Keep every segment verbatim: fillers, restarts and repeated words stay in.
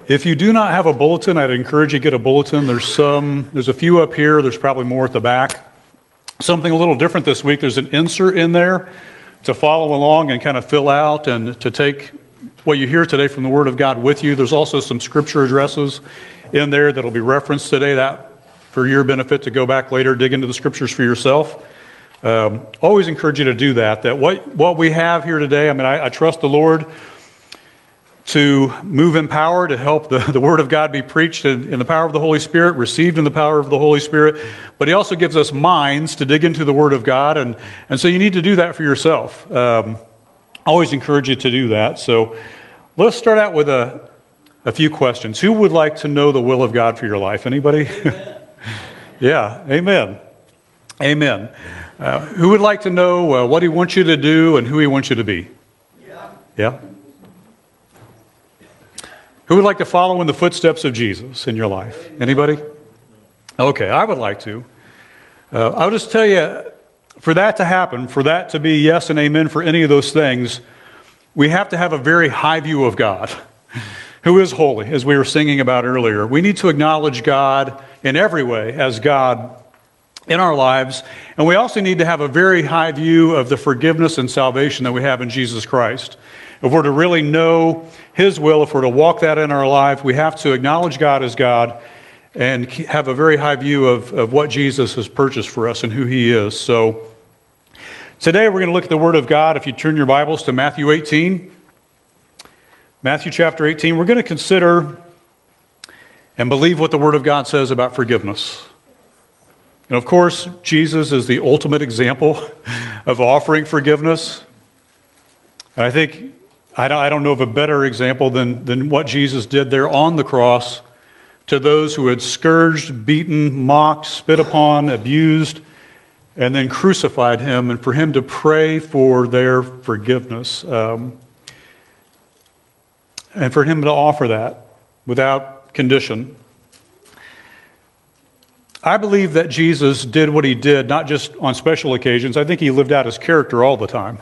If you do not have a bulletin, I'd encourage you to get a bulletin. There's some, there's a few up here. There's probably more at the back. Something a little different this week. There's an insert in there to follow along and kind of fill out and to take what you hear today from the Word of God with you. There's also some scripture addresses in there that'll be referenced today. That for your benefit to go back later, dig into the scriptures for yourself. Um, always encourage you to do that. That what what we have here today. I mean, I, I trust the Lord to move in power, to help the, the Word of God be preached in, in the power of the Holy Spirit, received in the power of the Holy Spirit. But He also gives us minds to dig into the Word of God. And, and so you need to do that for yourself. Um, always encourage you to do that. So let's start out with a, a few questions. Who would like to know the will of God for your life? Anybody? Yeah, amen. Amen. Uh, who would like to know uh, what He wants you to do and who He wants you to be? Yeah. Yeah? Who would like to follow in the footsteps of Jesus in your life? Anybody? Okay, I would like to. Uh, I'll just tell you, for that to happen, for that to be yes and amen for any of those things, we have to have a very high view of God, who is holy, as we were singing about earlier. We need to acknowledge God in every way as God in our lives, and we also need to have a very high view of the forgiveness and salvation that we have in Jesus Christ. If we're to really know His will, if we're to walk that in our life, we have to acknowledge God as God and have a very high view of, of what Jesus has purchased for us and who He is. So today we're going to look at the Word of God. If you turn your Bibles to Matthew eighteen, Matthew chapter eighteen, we're going to consider and believe what the Word of God says about forgiveness. And of course, Jesus is the ultimate example of offering forgiveness. And I think I don't, I don't know of a better example than, than what Jesus did there on the cross to those who had scourged, beaten, mocked, spit upon, abused, and then crucified Him, and for Him to pray for their forgiveness. Um, and for Him to offer that without condition. I believe that Jesus did what He did, not just on special occasions. I think He lived out His character all the time.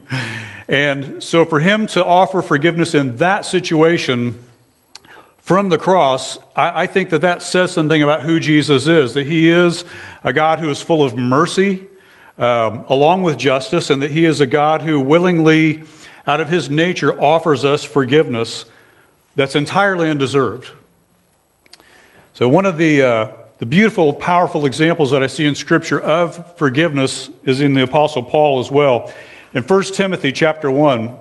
And so for Him to offer forgiveness in that situation from the cross, I, I think that that says something about who Jesus is, that He is a God who is full of mercy, um, along with justice, and that He is a God who willingly, out of His nature, offers us forgiveness that's entirely undeserved. So one of the, uh, the beautiful, powerful examples that I see in Scripture of forgiveness is in the Apostle Paul as well. In First Timothy chapter one,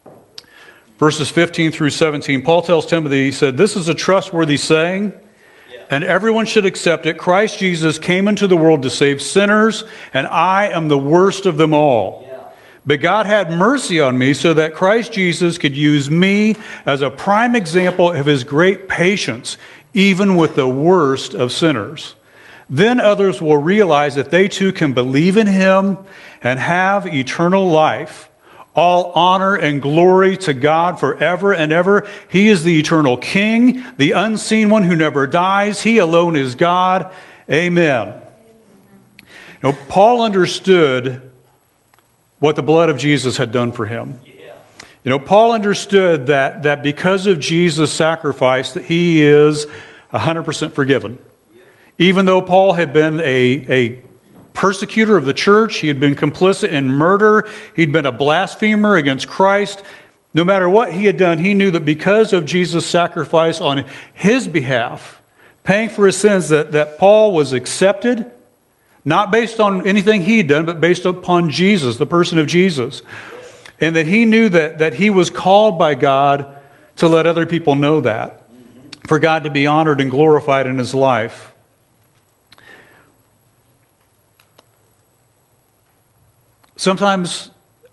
verses fifteen through seventeen, Paul tells Timothy, he said, "This is a trustworthy saying, and everyone should accept it. Christ Jesus came into the world to save sinners, and I am the worst of them all. But God had mercy on me so that Christ Jesus could use me as a prime example of His great patience, even with the worst of sinners. Then others will realize that they too can believe in Him and have eternal life. All honor and glory to God forever and ever. He is the eternal King, the unseen one who never dies. He alone is God. Amen." Now, Paul understood what the blood of Jesus had done for him. You know, Paul understood that, that because of Jesus' sacrifice, that he is one hundred percent forgiven. Even though Paul had been a, a persecutor of the church, he had been complicit in murder, he'd been a blasphemer against Christ, no matter what he had done, he knew that because of Jesus' sacrifice on his behalf, paying for his sins, that, that Paul was accepted, not based on anything he'd done, but based upon Jesus, the person of Jesus. And that he knew that, that he was called by God to let other people know that, for God to be honored and glorified in his life. Sometimes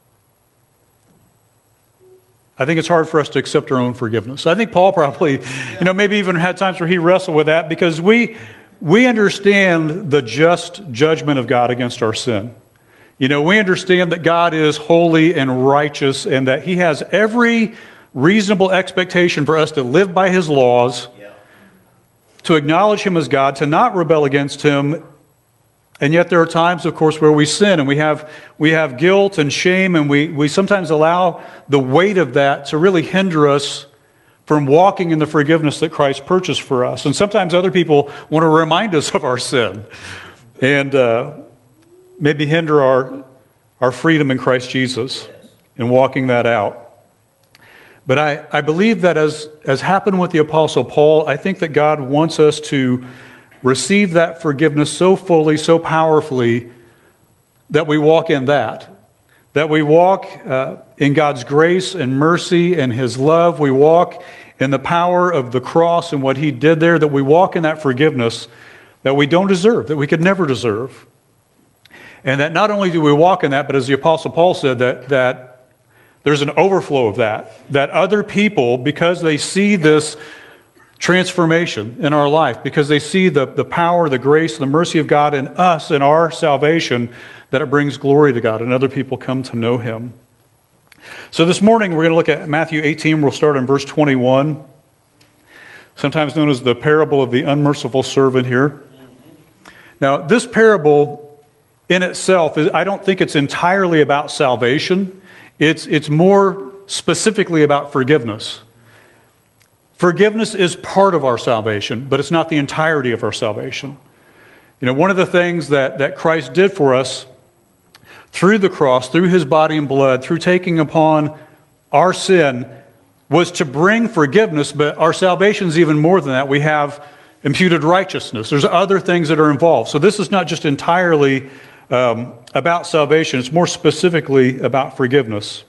I think it's hard for us to accept our own forgiveness. I think Paul probably, you know, maybe even had times where he wrestled with that because we we understand the just judgment of God against our sin. You know, we understand that God is holy and righteous and that He has every reasonable expectation for us to live by His laws, to acknowledge Him as God, to not rebel against Him. And yet there are times, of course, where we sin and we have we have guilt and shame, and we, we sometimes allow the weight of that to really hinder us from walking in the forgiveness that Christ purchased for us. And sometimes other people want to remind us of our sin and uh, maybe hinder our, our freedom in Christ Jesus in walking that out. But I, I believe that as, as happened with the Apostle Paul, I think that God wants us to receive that forgiveness so fully, so powerfully, that we walk in that. That we walk uh, in God's grace and mercy and His love. We walk in the power of the cross and what He did there. That we walk in that forgiveness that we don't deserve, that we could never deserve. And that not only do we walk in that, but as the Apostle Paul said, that, that there's an overflow of that. That other people, because they see this transformation in our life, because they see the, the power, the grace, the mercy of God in us, in our salvation, that it brings glory to God and other people come to know Him. So this morning we're going to look at Matthew eighteen. We'll start in verse twenty-one, sometimes known as the parable of the unmerciful servant here. Now this parable in itself, is, I don't think it's entirely about salvation. It's, it's more specifically about forgiveness. Forgiveness is part of our salvation, but it's not the entirety of our salvation. You know, one of the things that, that Christ did for us through the cross, through His body and blood, through taking upon our sin, was to bring forgiveness, but our salvation is even more than that. We have imputed righteousness. There's other things that are involved. So this is not just entirely um, about salvation. It's more specifically about forgiveness.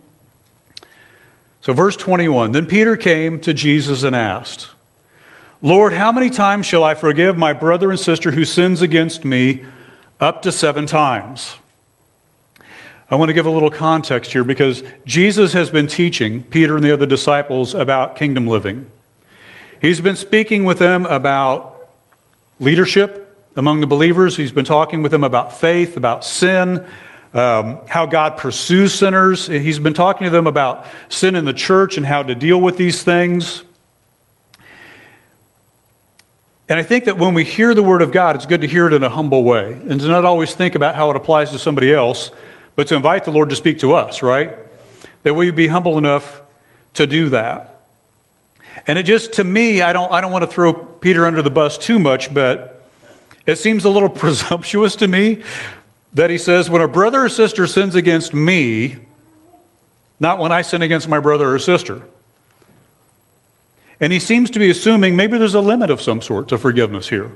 So verse twenty-one, then Peter came to Jesus and asked, Lord, how many times shall I forgive my brother and sister who sins against me? Up to seven times. I want to give a little context here because Jesus has been teaching Peter and the other disciples about kingdom living. He's been speaking with them about leadership among the believers. He's been talking with them about faith, about sin, um, how God pursues sinners. He's been talking to them about sin in the church and how to deal with these things. And I think that when we hear the Word of God, it's good to hear it in a humble way and to not always think about how it applies to somebody else, but to invite the Lord to speak to us, right? That we be humble enough to do that. And it just, to me, I don't, I don't want to throw Peter under the bus too much, but it seems a little presumptuous to me that he says, when a brother or sister sins against me, not when I sin against my brother or sister. And he seems to be assuming maybe there's a limit of some sort to forgiveness here.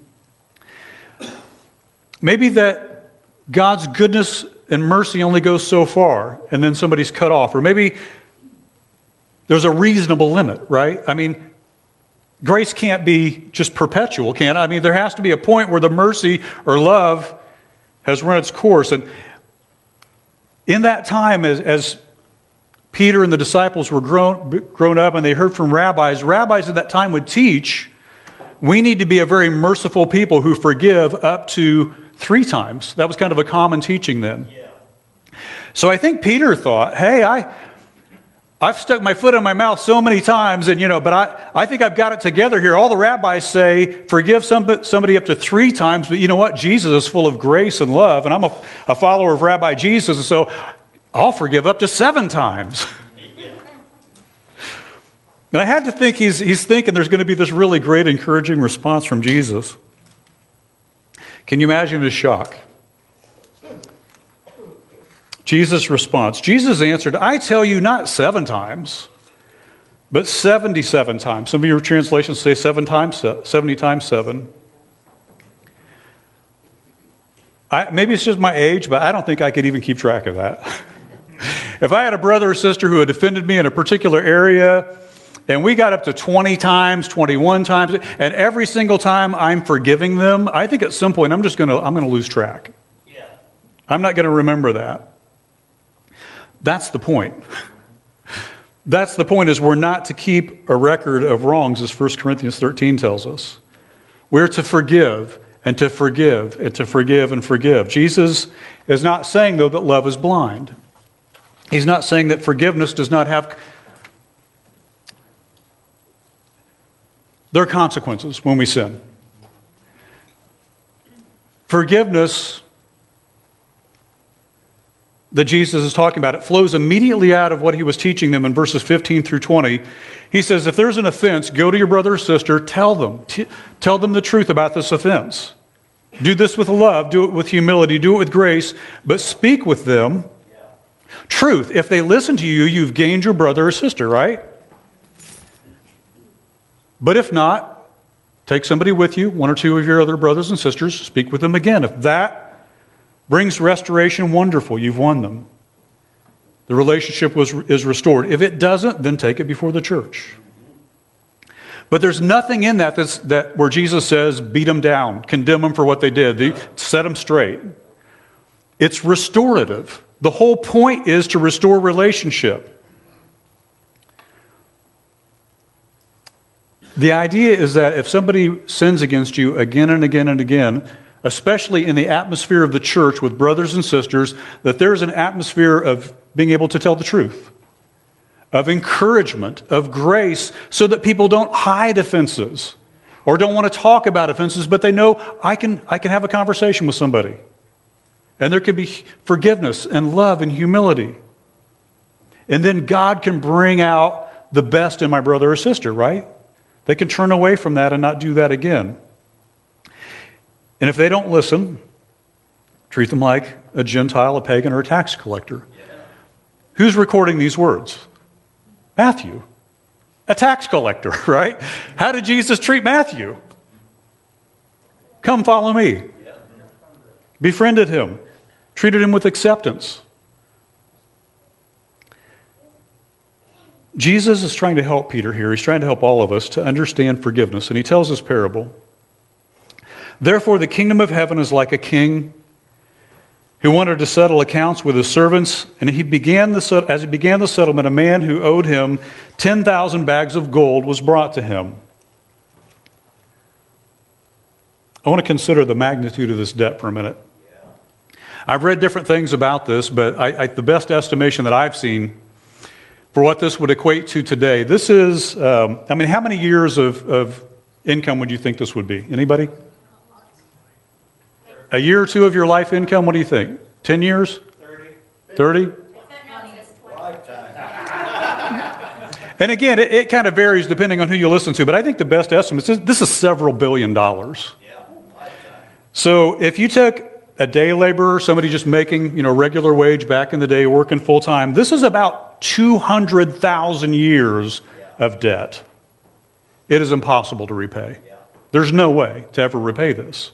Maybe that God's goodness and mercy only goes so far, and then somebody's cut off. Or maybe there's a reasonable limit, right? I mean, grace can't be just perpetual, can it? I mean, there has to be a point where the mercy or love has run its course. And in that time, as, as Peter and the disciples were grown, grown up and they heard from rabbis, rabbis at that time would teach, we need to be a very merciful people who forgive up to three times. That was kind of a common teaching then. Yeah. So I think Peter thought, hey, I... I've stuck my foot in my mouth so many times, and you know, but I, I think I've got it together here. All the rabbis say, forgive somebody, somebody up to three times, but you know what? Jesus is full of grace and love, and I'm a, a follower of Rabbi Jesus, and so I'll forgive up to seven times. And I had to think he's, he's thinking there's going to be this really great encouraging response from Jesus. Can you imagine his shock? Jesus' response. Jesus answered, I tell you not seven times, but seventy-seven times. Some of your translations say seven times, seventy times seven. I, maybe it's just my age, but I don't think I could even keep track of that. If I had a brother or sister who had offended me in a particular area, and we got up to twenty times, twenty-one times, and every single time I'm forgiving them, I think at some point I'm just going to I'm going to lose track. Yeah. I'm not going to remember that. That's the point. That's the point, is we're not to keep a record of wrongs, as First Corinthians thirteen tells us. We're to forgive and to forgive and to forgive and forgive. Jesus is not saying, though, that love is blind. He's not saying that forgiveness does not have... There are consequences when we sin. Forgiveness that Jesus is talking about, it flows immediately out of what he was teaching them in verses fifteen through twenty. He says, if there's an offense, go to your brother or sister, tell them. T- tell them the truth about this offense. Do this with love, do it with humility, do it with grace, but speak with them truth. If they listen to you, you've gained your brother or sister, right? But if not, take somebody with you, one or two of your other brothers and sisters, speak with them again. If that brings restoration, wonderful, you've won them. The relationship was, is restored. If it doesn't, then take it before the church. But there's nothing in that that's, that where Jesus says, beat them down, condemn them for what they did, they, set them straight. It's restorative. The whole point is to restore relationship. The idea is that if somebody sins against you again and again and again, especially in the atmosphere of the church with brothers and sisters, that there's an atmosphere of being able to tell the truth, of encouragement, of grace, so that people don't hide offenses or don't want to talk about offenses, but they know I can, I can have a conversation with somebody. And there can be forgiveness and love and humility. And then God can bring out the best in my brother or sister, right? They can turn away from that and not do that again. And if they don't listen, treat them like a Gentile, a pagan, or a tax collector. Who's recording these words? Matthew, a tax collector, right? How did Jesus treat Matthew? Come follow me. Befriended him, treated him with acceptance. Jesus is trying to help Peter here. He's trying to help all of us to understand forgiveness. And he tells this parable. Therefore, the kingdom of heaven is like a king who wanted to settle accounts with his servants. And he began the, as he began the settlement, a man who owed him ten thousand bags of gold was brought to him. I want to consider the magnitude of this debt for a minute. I've read different things about this, but I, I, the best estimation that I've seen for what this would equate to today, this is, um, I mean, how many years of, of income would you think this would be? Anybody? A year or two of your life income, what do you think? Ten years? thirty? thirty? And again, it, it kind of varies depending on who you listen to, but I think the best estimate is this is several billion dollars. So if you took a day laborer, somebody just making, you know, regular wage back in the day, working full time, this is about two hundred thousand years of debt. It is impossible to repay. There's no way to ever repay this.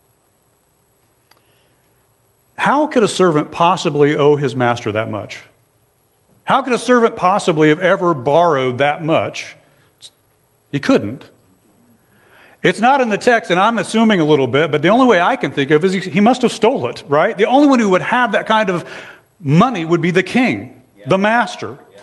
How could a servant possibly owe his master that much? How could a servant possibly have ever borrowed that much? He couldn't. It's not in the text, and I'm assuming a little bit, but the only way I can think of is he, he must have stole it, right? The only one who would have that kind of money would be the king, yeah. the master. Yeah.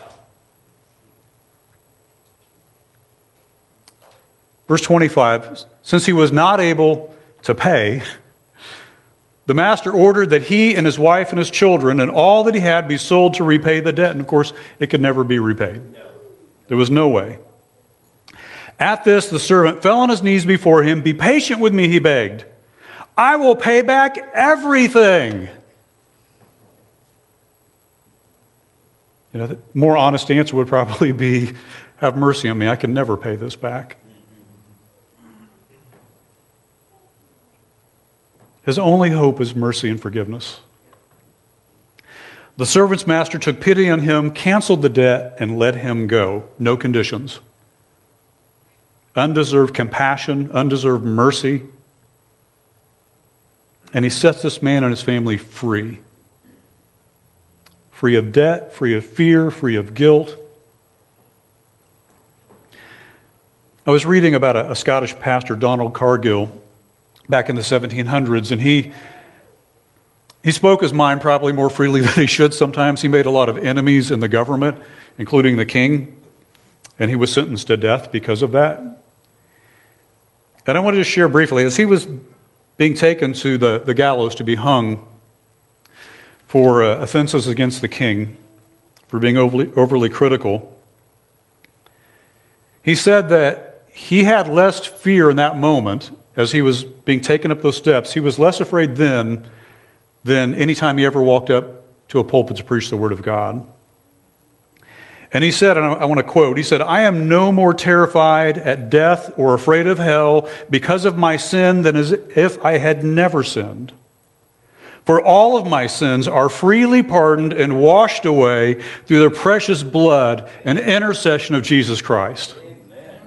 Verse twenty-five, since he was not able to pay, the master ordered that he and his wife and his children and all that he had be sold to repay the debt. And of course, it could never be repaid. There was no way. At this, the servant fell on his knees before him. Be patient with me, he begged. I will pay back everything. You know, the more honest answer would probably be, have mercy on me. I can never pay this back. His only hope is mercy and forgiveness. The servant's master took pity on him, canceled the debt, and let him go. No conditions. Undeserved compassion, undeserved mercy. And he sets this man and his family free. Free of debt, free of fear, free of guilt. I was reading about a, a Scottish pastor, Donald Cargill, back in the seventeen hundreds, and he he spoke his mind probably more freely than he should sometimes. He made a lot of enemies in the government, including the king, and he was sentenced to death because of that. And I wanted to share briefly, as he was being taken to the, the gallows to be hung for uh, offenses against the king, for being overly, overly critical, he said that he had less fear in that moment as he was being taken up those steps. He was less afraid then than any time he ever walked up to a pulpit to preach the Word of God. And he said, and I want to quote, he said, "I am no more terrified at death or afraid of hell because of my sin than as if I had never sinned. For all of my sins are freely pardoned and washed away through the precious blood and intercession of Jesus Christ." Amen.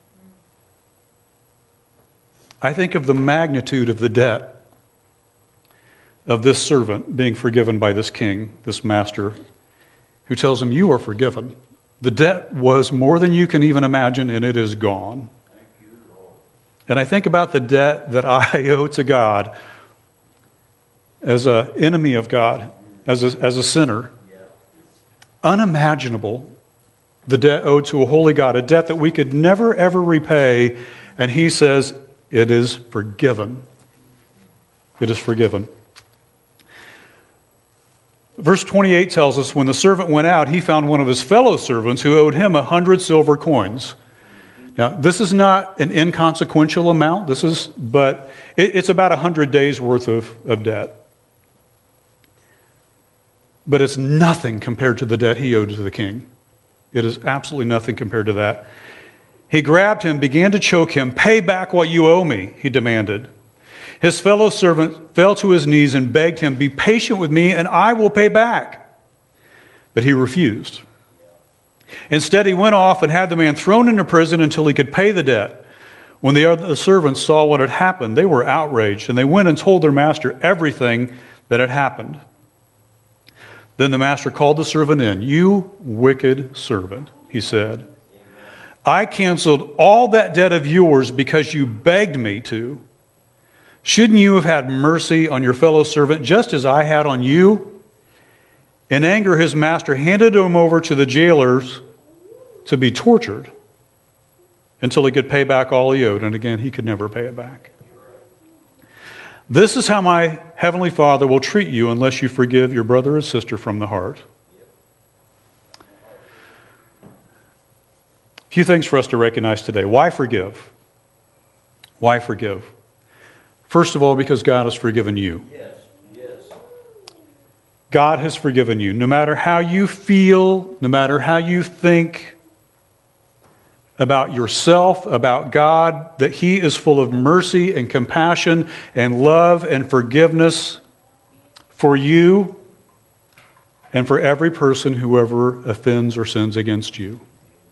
I think of the magnitude of the debt of this servant being forgiven by this king, this master, who tells him, "You are forgiven. The debt was more than you can even imagine, and it is gone." And I think about the debt that I owe to God as an enemy of God, as a, as a sinner. Unimaginable, the debt owed to a holy God, a debt that we could never, ever repay. And he says, it is forgiven. It is forgiven. Verse twenty-eight tells us, when the servant went out, he found one of his fellow servants who owed him a hundred silver coins. Now, this is not an inconsequential amount. This is, but it, it's about a hundred days worth of, of debt. But it's nothing compared to the debt he owed to the king. It is absolutely nothing compared to that. He grabbed him, began to choke him. "Pay back what you owe me," he demanded. His fellow servant fell to his knees and begged him, "Be patient with me and I will pay back." But he refused. Instead, he went off and had the man thrown into prison until he could pay the debt. When the other servants saw what had happened, they were outraged, and they went and told their master everything that had happened. Then the master called the servant in. "You wicked servant," he said. "I canceled all that debt of yours because you begged me to. Shouldn't you have had mercy on your fellow servant just as I had on you?" In anger, his master handed him over to the jailers to be tortured until he could pay back all he owed. And again, he could never pay it back. This is how my heavenly Father will treat you unless you forgive your brother or sister from the heart. A few things for us to recognize today. Why forgive? Why forgive? First of all, because God has forgiven you. Yes, yes. God has forgiven you. No matter how you feel, no matter how you think about yourself, about God, that He is full of mercy and compassion and love and forgiveness for you and for every person who ever offends or sins against you.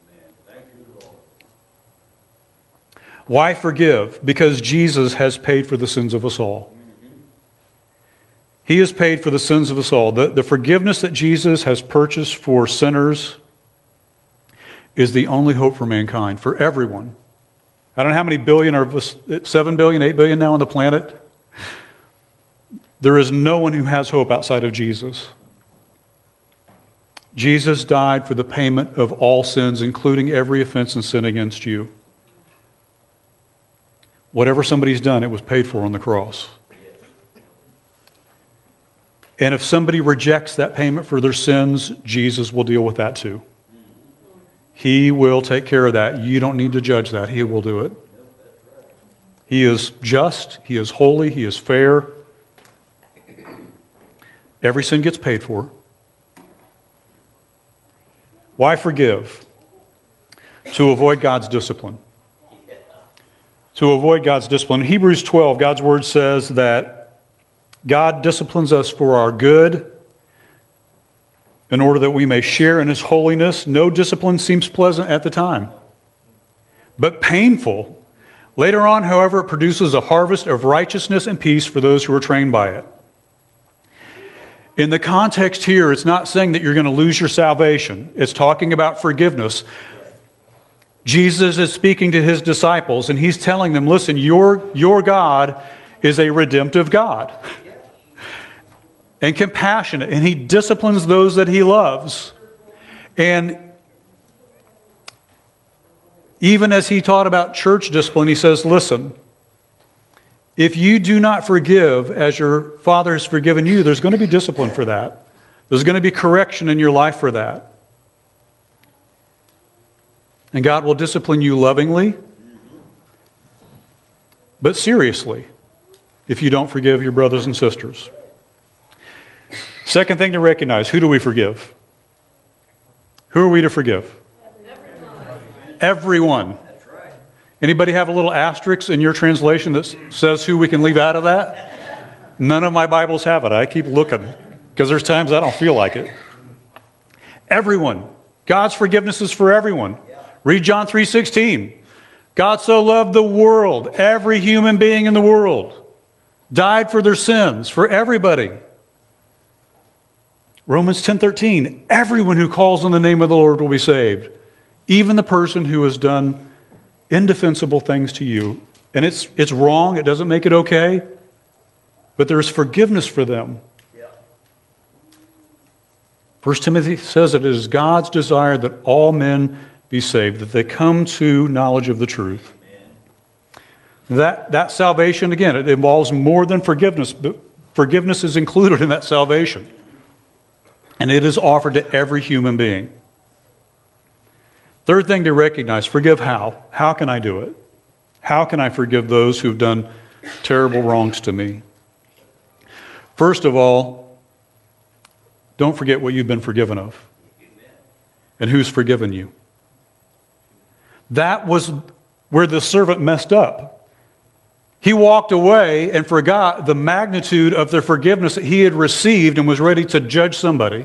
Why forgive? Because Jesus has paid for the sins of us all. He has paid for the sins of us all. The, the forgiveness that Jesus has purchased for sinners is the only hope for mankind, for everyone. I don't know how many billion, or seven billion, eight billion now on the planet. There is no one who has hope outside of Jesus. Jesus died for the payment of all sins, including every offense and sin against you. Whatever somebody's done, it was paid for on the cross. And if somebody rejects that payment for their sins, Jesus will deal with that too. He will take care of that. You don't need to judge that. He will do it. He is just. He is holy. He is fair. Every sin gets paid for. Why forgive? To avoid God's discipline. To avoid God's discipline. In Hebrews twelve, God's word says that God disciplines us for our good in order that we may share in His holiness. No discipline seems pleasant at the time, but painful. Later on, however, it produces a harvest of righteousness and peace for those who are trained by it. In the context here, it's not saying that you're going to lose your salvation. It's talking about forgiveness. Jesus is speaking to His disciples, and He's telling them, listen, your, your God is a redemptive God and compassionate, and He disciplines those that He loves. And even as He taught about church discipline, He says, listen, if you do not forgive as your Father has forgiven you, there's going to be discipline for that. There's going to be correction in your life for that. And God will discipline you lovingly, but seriously, if you don't forgive your brothers and sisters. Second thing to recognize, who do we forgive? Who are we to forgive? Everyone. Anybody have a little asterisk in your translation that says who we can leave out of that? None of my Bibles have it. I keep looking because there's times I don't feel like it. Everyone. God's forgiveness is for everyone. Read John three sixteen. God so loved the world, every human being in the world, died for their sins, for everybody. Romans ten thirteen. Everyone who calls on the name of the Lord will be saved, even the person who has done indefensible things to you. And it's it's wrong. It doesn't make it okay. But there's forgiveness for them. First Timothy says that it is God's desire that all men be saved, that they come to knowledge of the truth. That, that salvation, again, it involves more than forgiveness, but forgiveness is included in that salvation. And it is offered to every human being. Third thing to recognize, forgive how? How can I do it? How can I forgive those who've done terrible wrongs to me? First of all, don't forget what you've been forgiven of and who's forgiven you. That was where the servant messed up. He walked away and forgot the magnitude of the forgiveness that he had received and was ready to judge somebody.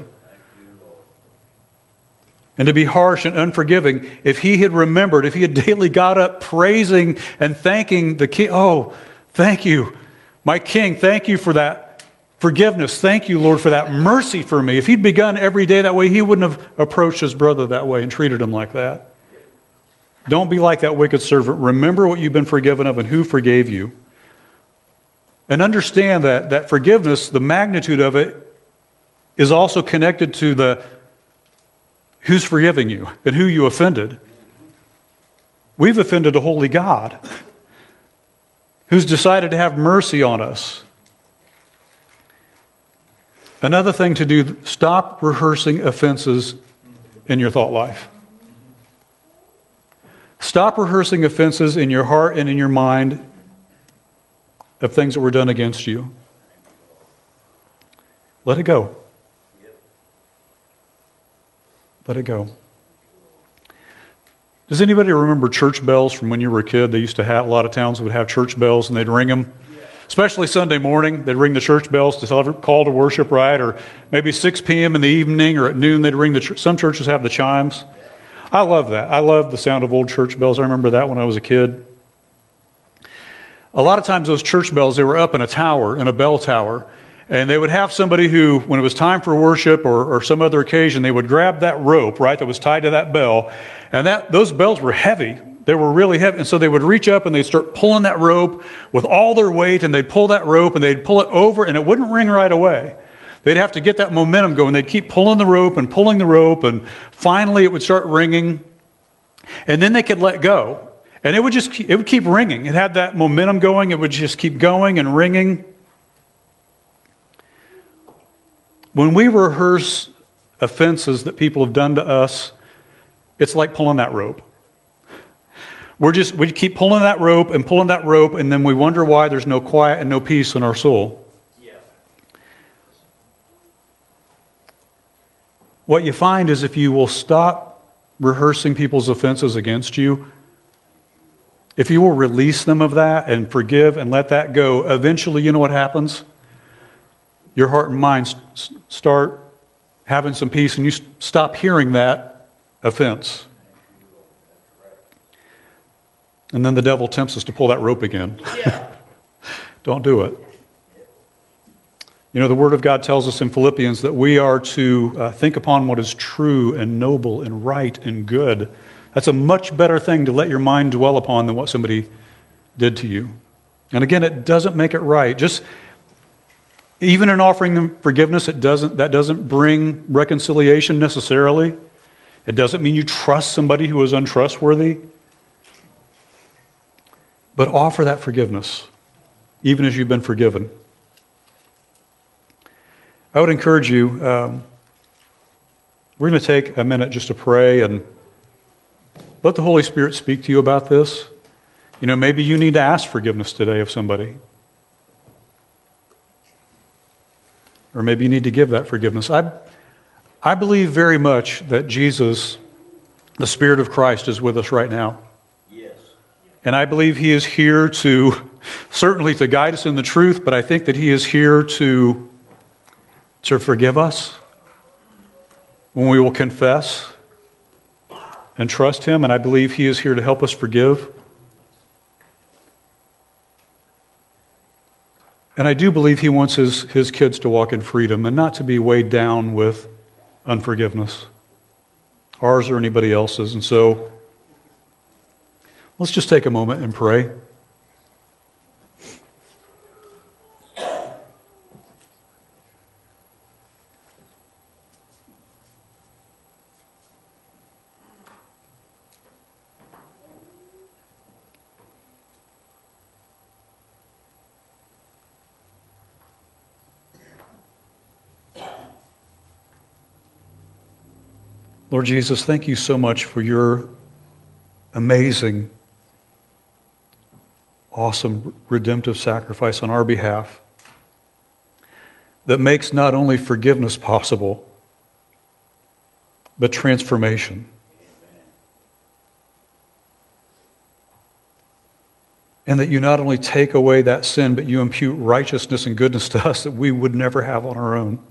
And to be harsh and unforgiving, if he had remembered, if he had daily got up praising and thanking the king, oh, thank you, my king, thank you for that forgiveness. Thank you, Lord, for that mercy for me. If he'd begun every day that way, he wouldn't have approached his brother that way and treated him like that. Don't be like that wicked servant. Remember what you've been forgiven of and who forgave you. And understand that, that forgiveness, the magnitude of it, is also connected to the who's forgiving you and who you offended. We've offended a holy God who's decided to have mercy on us. Another thing to do, stop rehearsing offenses in your thought life. Stop rehearsing offenses in your heart and in your mind of things that were done against you. Let it go. Let it go. Does anybody remember church bells from when you were a kid? They used to have, a lot of towns would have church bells and they'd ring them. Especially Sunday morning, they'd ring the church bells to tell, call to worship, right? Or maybe six p.m. in the evening or at noon, they'd ring the, some churches have the chimes. I love that. I love the sound of old church bells. I remember that when I was a kid. A lot of times those church bells, they were up in a tower, in a bell tower. And they would have somebody who, when it was time for worship or, or some other occasion, they would grab that rope, right, that was tied to that bell. And that those bells were heavy. They were really heavy. And so they would reach up and they'd start pulling that rope with all their weight. And they'd pull that rope and they'd pull it over and it wouldn't ring right away. They'd have to get that momentum going. They'd keep pulling the rope and pulling the rope. And finally it would start ringing. And then they could let go. And it would just keep, it would keep ringing. It had that momentum going. It would just keep going and ringing. When we rehearse offenses that people have done to us, it's like pulling that rope. We're just, we keep pulling that rope and pulling that rope, and then we wonder why there's no quiet and no peace in our soul. Yeah. What you find is if you will stop rehearsing people's offenses against you, if you will release them of that and forgive and let that go, eventually, you know what happens? Your heart and mind start having some peace and you stop hearing that offense. And then the devil tempts us to pull that rope again. Yeah. Don't do it. You know, the Word of God tells us in Philippians that we are to uh, think upon what is true and noble and right and good. That's a much better thing to let your mind dwell upon than what somebody did to you. And again, it doesn't make it right. Just even in offering them forgiveness, it doesn't, that doesn't bring reconciliation necessarily. It doesn't mean you trust somebody who is untrustworthy. But offer that forgiveness, even as you've been forgiven. I would encourage you, um, we're going to take a minute just to pray and let the Holy Spirit speak to you about this. You know, maybe you need to ask forgiveness today of somebody. or maybe you need to give that forgiveness. I, I believe very much that Jesus, the Spirit of Christ, is with us right now. Yes. And I believe He is here to, certainly to guide us in the truth, but I think that He is here to, to forgive us when we will confess and trust Him. And I believe He is here to help us forgive. And I do believe He wants his, his kids to walk in freedom and not to be weighed down with unforgiveness, ours or anybody else's. And so let's just take a moment and pray. Lord Jesus, thank you so much for your amazing, awesome, redemptive sacrifice on our behalf that makes not only forgiveness possible, but transformation. And that you not only take away that sin, but you impute righteousness and goodness to us that we would never have on our own.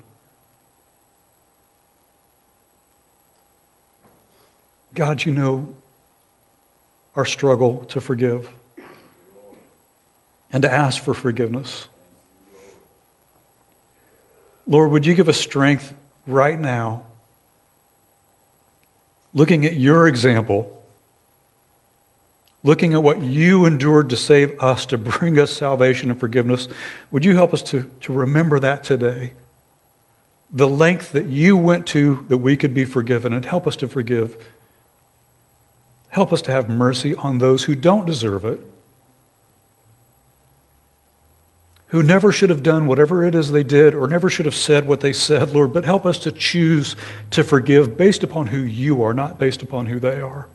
God, you know our struggle to forgive and to ask for forgiveness. Lord, would you give us strength right now, looking at your example, looking at what you endured to save us, to bring us salvation and forgiveness. Would you help us to, to remember that today? The length that you went to that we could be forgiven, and help us to forgive. Help us to have mercy on those who don't deserve it, who never should have done whatever it is they did or never should have said what they said, Lord, but help us to choose to forgive based upon who you are, not based upon who they are.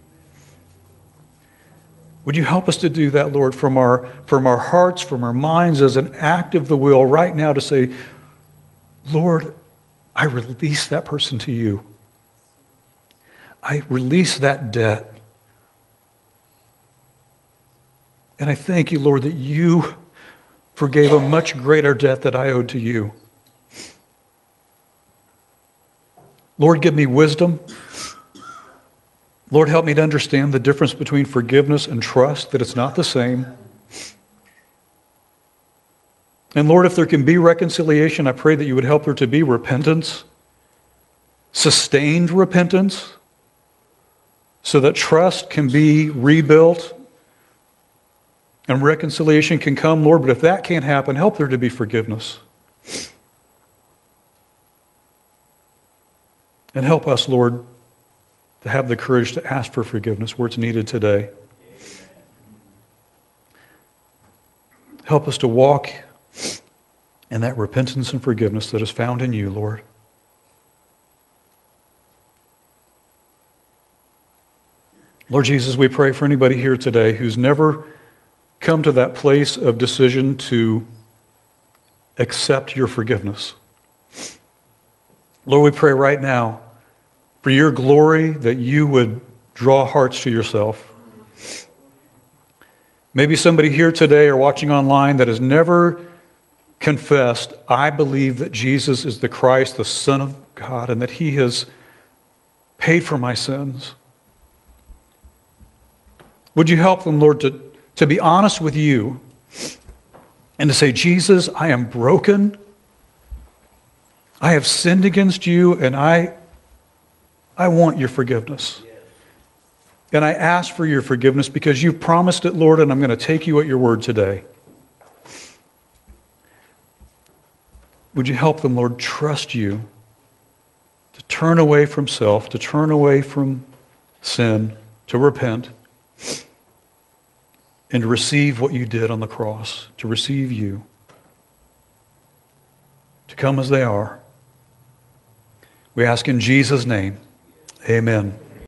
Would you help us to do that, Lord, from our, from our hearts, from our minds, as an act of the will right now to say, Lord, I release that person to you. I release that debt. And I thank you, Lord, that you forgave a much greater debt that I owed to you. Lord, give me wisdom. Lord, help me to understand the difference between forgiveness and trust, that it's not the same. And Lord, if there can be reconciliation, I pray that you would help there to be repentance, sustained repentance, so that trust can be rebuilt and reconciliation can come, Lord. But if that can't happen, help there to be forgiveness. And help us, Lord, to have the courage to ask for forgiveness where it's needed today. Help us to walk in that repentance and forgiveness that is found in you, Lord. Lord Jesus, we pray for anybody here today who's never come to that place of decision to accept your forgiveness. Lord, we pray right now for your glory that you would draw hearts to yourself. Maybe somebody here today or watching online that has never confessed, I believe that Jesus is the Christ, the Son of God, and that he has paid for my sins. Would you help them, Lord, to, to be honest with you and to say, Jesus, I am broken. I have sinned against you, and I, I want your forgiveness. And I ask for your forgiveness because you've promised it, Lord, and I'm going to take you at your word today. Would you help them, Lord, trust you, to turn away from self, to turn away from sin, to repent, and to receive what you did on the cross, to receive you, to come as they are. We ask in Jesus' name, amen.